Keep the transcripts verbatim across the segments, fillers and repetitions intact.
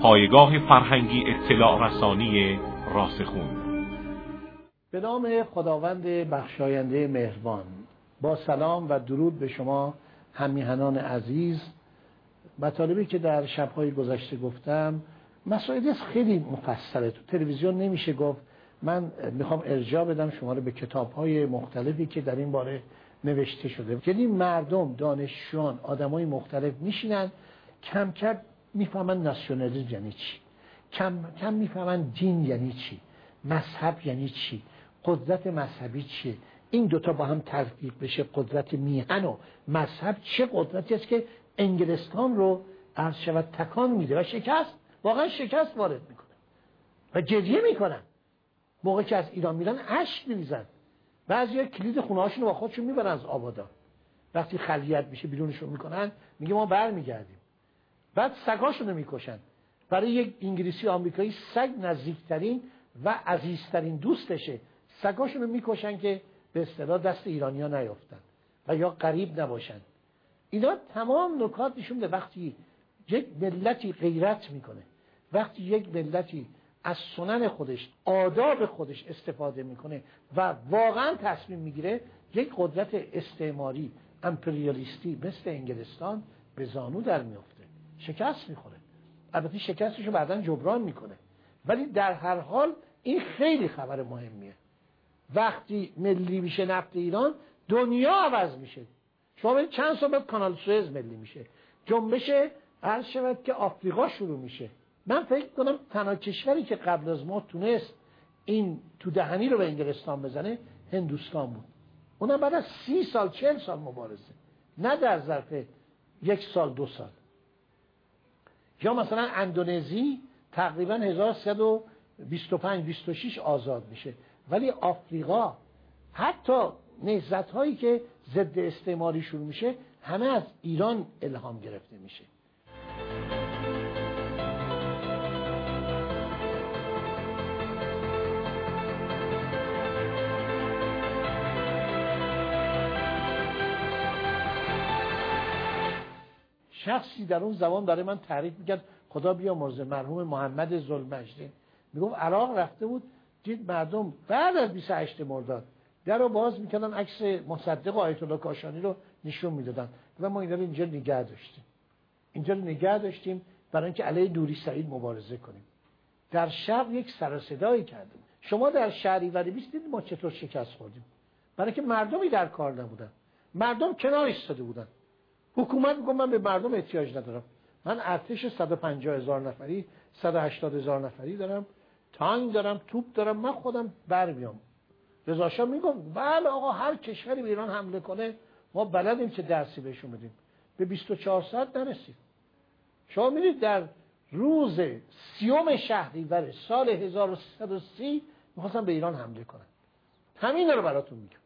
پایگاه فرهنگی اطلاع رسانی راسخون. به نام خداوند بخشاینده مهربان، با سلام و درود به شما هم‌میهنان عزیز. مطالبی که در شب‌های گذشته گفتم مسائل خیلی مفصله، تو تلویزیون نمیشه گفت. من میخوام ارجاع بدم شما رو به کتاب‌های مختلفی که در این باره نوشته شده. یعنی مردم، دانشجویان، آدمای مختلف میشینن کم کم میفهمن ناسیونالیسم یعنی چی، کم کم میفهمن دین یعنی چی، مذهب یعنی چی، قدرت مذهبی چیه. این دوتا با هم تفکیک بشه، قدرت میهن و مذهب چه قدرتی است که انگلستان رو عرض شود تکان میده و شکست، واقعا شکست وارد میکنه و گریه میکنن. موقعی که از ایران میرن اشک میریزن. بعضیا کلید خونه هاشون رو با خودشون میبرن از آبادان. وقتی خلیت میشه بیرونشون میکنن، میگه ما برمیگردیم. بعد سگاشون رو میکشن. برای یک انگلیسی آمریکایی سگ نزدیکترین و عزیزترین دوستشه. سگاشون رو میکشن که به اصطلاح دست ایرانی‌ها نیافتن و یا غریب نباشن. اینا تمام نکات نشون میده وقتی یک ملتی غیرت میکنه، وقتی یک ملتی از سنن خودش، آداب خودش استفاده میکنه و واقعا تصمیم میگیره، یک قدرت استعماری امپریالیستی مثل انگلستان به زانو در میفته، شکست میخوره. البته شکستشو بعداً جبران میکنه، ولی در هر حال این خیلی خبر مهمیه. وقتی ملی میشه نفت ایران، دنیا عوض میشه. شما ببینید چند سال بعد کانال سوئز ملی میشه، جنبش عرض شود که آفریقا شروع میشه. من فکر کنم تنها کشوری که قبل از ما تونست این تو دهنی رو به انگلستان بزنه هندوستان بود. اونم بعد از سی سال چهل سال مبارزه، نه در ظرف یک سال دو سال. یا مثلا اندونزی تقریبا هزار و سیصد و بیست و پنج بیست و شش آزاد میشه، ولی آفریقا حتی نهضت هایی که ضد استعماری شروع میشه همه از ایران الهام گرفته میشه. شخصی در اون زمان برای من تعریف میکرد، خدا بیامرزه، مرحوم محمد ذوالمجد، میگفت عراق رفته بود، دید مردم بعد از بیست و هشتم مرداد در رو باز میکردن، عکس مصدق و آیت الله کاشانی رو نشون میدادن و ما اینا رو اینجا نگه داشتیم. اینجا رو نگه داشتیم برای اینکه علیه نوری سعید مبارزه کنیم. در شرق یک سر و صدایی کردیم. شما در شهریوری بیست دیدید ما چطور شکست خوردیم، برای که مردمی در کار نبودن، مردم کنار ایستاده بودن. حکومت میگه من به مردم احتیاج ندارم، من ارتش صد و پنجاه هزار نفری صد و هشتاد هزار نفری دارم، تانک دارم، توپ دارم، من خودم برمیام. رضا شاه میگه بله آقا، هر کشوری به ایران حمله کنه ما بلدیم چه درسی بهشون بدیم. به بیست و چهار ساعت نرسید. شما میرید در روز سیوم شهریور سال هزار و سیصد و سی میخواستن به ایران حمله کنن. همین رو براتون میگم.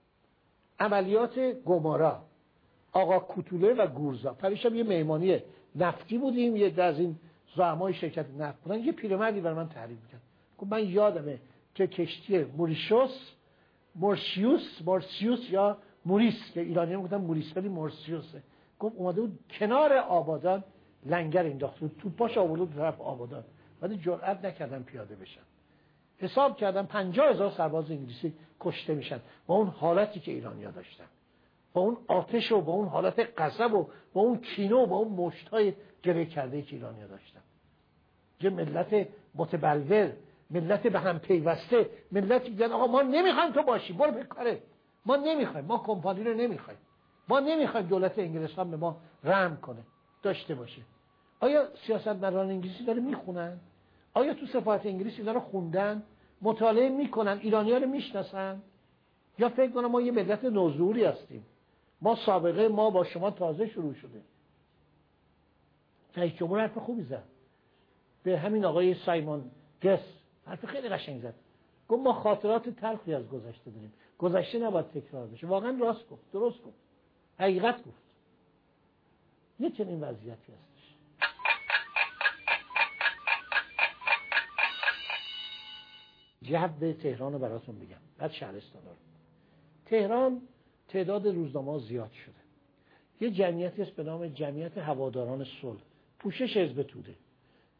عملیات گمارا، آقا کوتوله و گورزا. پریشب یه مهمانی نفتی بودیم، یه از این زعمای شرکت نفت بودن، یه پیرمردی برای من تعریف می‌کرد. گفت من یادمه که کشتی موریشوس مورسیوس مورسیوس یا موریس، که ایرانی‌ها میگفتن موریس ولی مورسیوسه، گفت اومده بود کنار آبادان لنگر انداخت بود، توپاش آورده بود طرف آبادان، ولی جرئت نکردن پیاده بشن. حساب کردن پنجاه هزار سرباز انگلیسی کشته میشن با اون حالتی که ایرانی‌ها داشتن، با اون آتش و با اون حالت غضب و با اون کینه و با اون مشت‌های گره کرده که ایرانی‌ها داشتن. یه ملت متبلور، ملت به هم پیوسته، ملتی میگن آقا ما نمیخوایم تو باشی، برو به کارت، ما نمیخوایم، ما کمپانی رو نمیخوایم، ما نمیخوایم دولت انگلستان به ما رحم کنه، داشته باشه. آیا سیاستمداران انگلیسی داره میخونن؟ آیا تو سفارت انگلیسی داره خوندن، مطالعه میکنن، ایرانی‌ها رو میشناسن؟ یا فکر کنم ما یه ملت نوظهوری هستیم، ما سابقه ما با شما تازه شروع شده. رئیس جمهور حرف خوبی زد به همین آقای سایمون گس، حرف خیلی قشنگ زد، گفت ما خاطرات تلخی از گذشته داریم، گذشته نباید تکرار بشه. واقعا راست گفت، درست گفت، حقیقت گفت. یه چنین وضعیتی هستش. جو تهران رو براتون بگم، بعد شهرستان رو. تهران تعداد روزنامه‌ها زیاد شده. یه جمعیتی است به نام جمعیت هواداران صلح، پوشش حزب توده.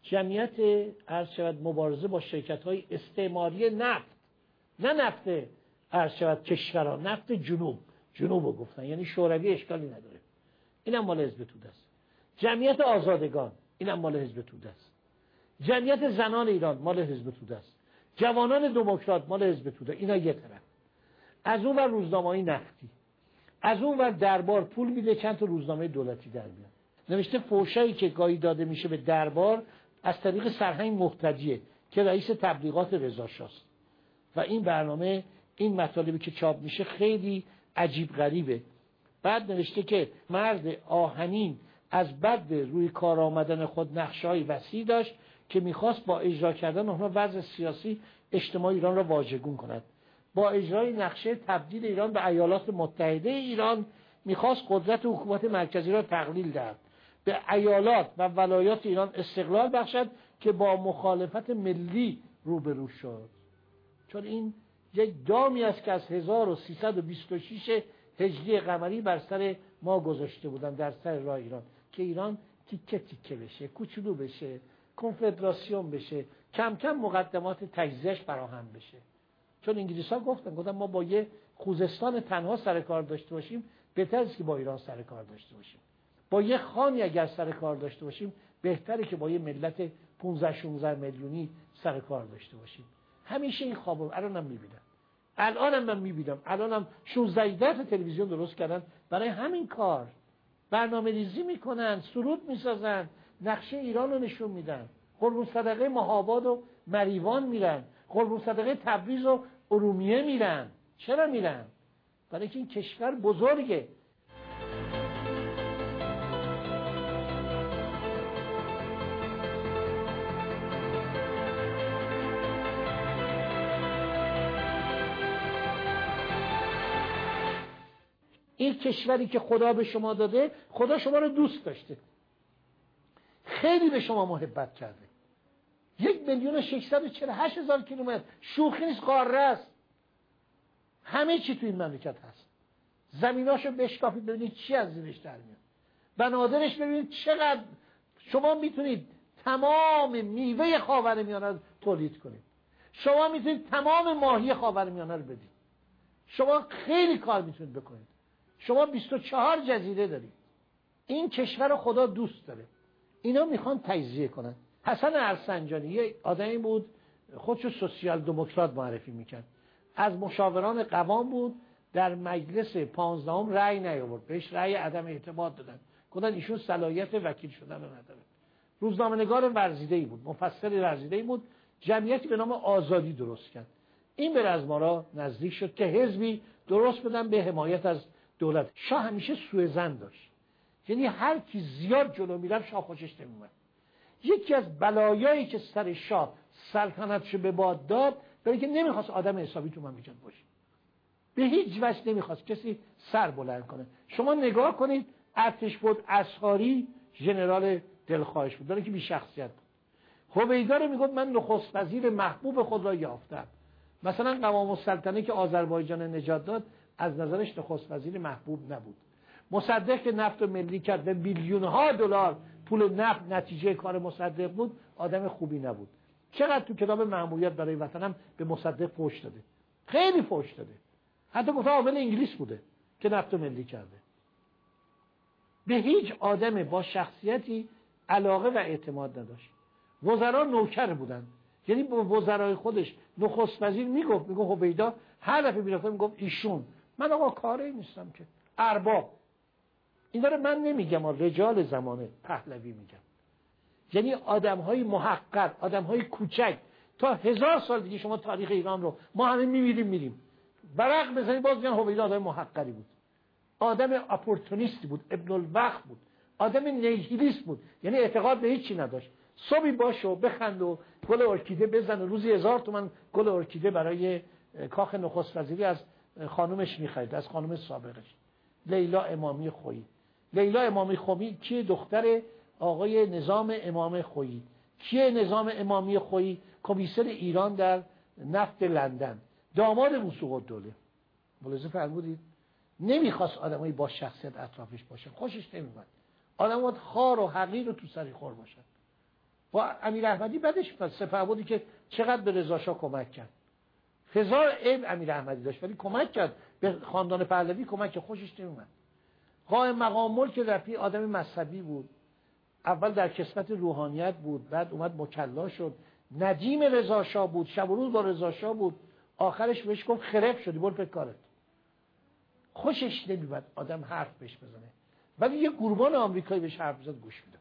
جمعیت عرض شود مبارزه با شرکت‌های استعماری نفت، نه نفت عرض شود کشورها، نفت جنوب، جنوبو گفتن، یعنی شوروی اشکالی نداره، اینم مال حزب توده است. جمعیت آزادگان، اینم مال حزب توده است. جمعیت زنان ایران مال حزب توده است. جوانان دموکرات مال حزب توده. اینا یه طرف. از اون ور روزنامه‌های نفتی، از اون ور دربار پول میده چند تا روزنامه دولتی در میاد. نوشته فوشایی که گاهی داده میشه به دربار از طریق سرهنگ محتجیه که رئیس تبلیغات رضا شاست و این برنامه این مطالبی که چاپ میشه خیلی عجیب غریبه. بعد نوشته که مرد آهنین از بد روی کار آمدن خود نقشه‌های وسیع داشت که میخواست با اجرا کردن اونها وضع سیاسی اجتماعی ایران را واژگون کند. با اجرای نقشه تبدیل ایران به ایالات متحده ایران میخواست قدرت حکومت مرکزی را تقلیل دهد، به ایالات و ولایات ایران استقلال بخشد که با مخالفت ملی روبرو شد. چون این یک دامی است که از هزار و سیصد و بیست و شش هجری قمری بر سر ما گذاشته بودن در سر راه ایران که ایران تیکه تیکه بشه، کوچولو بشه، کنفدراسیون بشه، کم کم مقدمات تجزیه‌اش فراهم بشه. چون انگلیس‌ها گفتن گفتن ما با یه خوزستان تنها سر کار داشته باشیم بهتره که با ایران سر کار داشته باشیم. با یه خانی اگر سر کار داشته باشیم بهتره که با یه ملت پانزده شانزده میلیونی سر کار داشته باشیم. همیشه این خوابو الانم میبینم. الانم من میبینم. الانم شانزده تا تلویزیون درست کردن برای همین کار. برنامه‌ریزی میکنن، سرود میسازن، نقشه ایران رو نشون میدن. قربون صدقه مهاباد و مریوان میرن، قربون صدقه تبریز و ارومیه میرن. چرا میرن؟ برای اینکه این کشور بزرگه. این کشوری که خدا به شما داده، خدا شما رو دوست داشته، خیلی به شما محبت کرده. یک میلیون و ششصد و چهل و هشت هزار کیلومتر، شوخی نیست، قاره است. همه چی تو این مملکت هست. زمیناشو بشکافید ببینید چی از زیرش در میاد. بنادرش ببینید چقدر شما میتونید تمام میوه خاورمیانه رو تولید کنید. شما میتونید تمام ماهی خاورمیانه رو بدید. شما خیلی کار میتونید بکنید. شما بیست و چهار جزیره دارید. این کشور رو خدا دوست داره. اینا میخوان تجزیه کنن. حسن ارسنجانی یه آدمی بود خودشو سوسیال دموکرات معرفی میکرد. از مشاوران قوام بود، در مجلس پانزدهم رأی نیاورد، بهش رأی عدم اعتماد دادن، گفتن ایشون صلاحیت وکیل شدن رو نداره. روزنامه‌نگار ورزیده‌ای بود، مفسر ورزیده‌ای بود، جمعیتی به نام آزادی درست کرد. این به رزمارا نزدیک شد که حزبی درست بدن به حمایت از دولت. شاه همیشه سوءظن داشت، یعنی هر کی زیاد جلو میرفت شاه خوشش نمیومد. یکی از بلایایی که سر شاه سلطنتشو به باد داد برای که نمیخواست آدم حسابی تو مملکت باشه، به هیچ وجه نمیخواست کسی سر بلند کنه. شما نگاه کنید ارتش بود اصحاری ژنرال دلخواهش بود، داره که بی شخصیت بود. هویدا رو میگفت من نخست وزیر محبوب خود را یافتم. مثلا قوام السلطنه که آذربایجان نجات داد از نظرش نخست وزیر محبوب نبود. مصدق که نفت ملی کرد به بیلیون ها دلار پول نفت نتیجه کار مصدق بود، آدم خوبی نبود. چقدر تو کتاب مأموریت برای وطنم به مصدق فحش داده، خیلی فحش داده، حتی گفته عامل انگلیس بوده که نفت ملی کرده. به هیچ آدم با شخصیتی علاقه و اعتماد نداشت. وزرا نوکر بودن، یعنی با وزرای خودش نخست وزیر میگفت میگفت هویدا هر دفعه میرفتم میگفت ایشون، من آقا کاری نیستم که ارباب. این داره من نمیگم، رجال زمانه پهلوی میگم. یعنی آدم‌های محقر، آدم‌های کوچک. تا هزار سال دیگه شما تاریخ ایران رو ما همه می‌بینیم میریم برق بزنید باز میگن هویدا آدم محقری بود، آدم اپورتونیستی بود، ابن الوقت بود، آدم نیهیلیست بود، یعنی اعتقاد به هیچی نداشت. صبحی باشه و بخند و گل ارکیده بزنه، روزی هزار تومان گل ارکیده برای کاخ نخست وزیری از خانومش می‌خرید، از خانم سابقش لیلا امامی خویی. لیلا امامی خویی کیه؟ دختر آقای نظام امام خویی. کیه نظام امامی خویی؟ کمیسر ایران در نفت لندن، داماد وثوق الدوله. ملاحظه فرمودید؟ نمیخواست آدمایی با شخصیت اطرافش باشن، خوشش نمیومد. آدمات خار و حقیر و تو سری خور باشن. با امیر احمدی بدش میاد. سپهبدی که چقدر به رضا شاه کمک کرد، هزار عیب امیر احمدی داشت ولی کمک کرد به خاندان پهلوی، کمک که خوشش نمیومد. قائم مقام ملک رفیع آدم مذهبی بود، اول در قسمت روحانیت بود، بعد اومد مکلا شد، ندیم رضا شاه بود، شب و روز با رضا شاه بود، آخرش بهش گفت خرف شدی برو پی کارت. خوشش نمیومد آدم حرف بهش بزنه، ولی یه قربان آمریکایی بهش حرف بزد گوش میداد.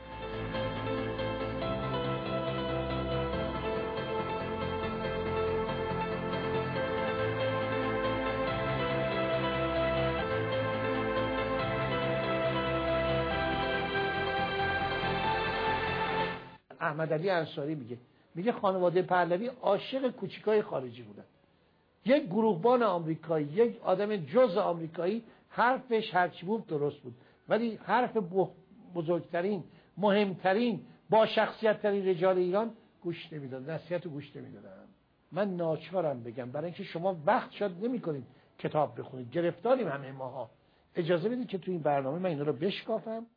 احمد علی انصاری میگه میگه خانواده پهلوی عاشق کوچیکای خارجی بودن. یک گروهبان آمریکایی، یک آدم جز آمریکایی حرفش هرچی بود درست بود، ولی حرف بزرگترین، مهمترین، با شخصیت ترین رجال ایران گوش نمیداد، نصیحت گوش نمیدادن. من ناچارم بگم برای اینکه شما وقت شاید نمی‌کنید کتاب بخونید، گرفتاریم همه ماها. اجازه بدید که تو این برنامه من اینا رو بشکافم.